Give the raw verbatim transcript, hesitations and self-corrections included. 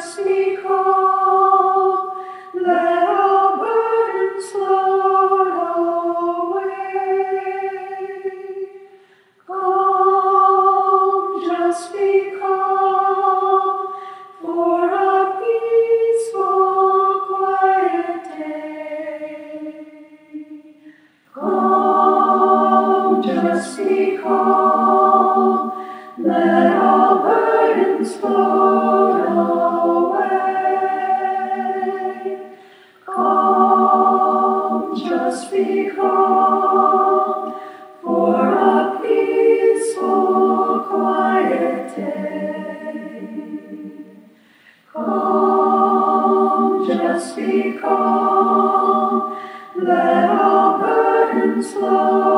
just be calm, let all burdens float away. Calm, just be calm, for a peaceful, quiet day. Calm, just be calm, let all burdens float away. Calm, just be calm, for a peaceful, quiet day. Calm, just be calm, let all burdens float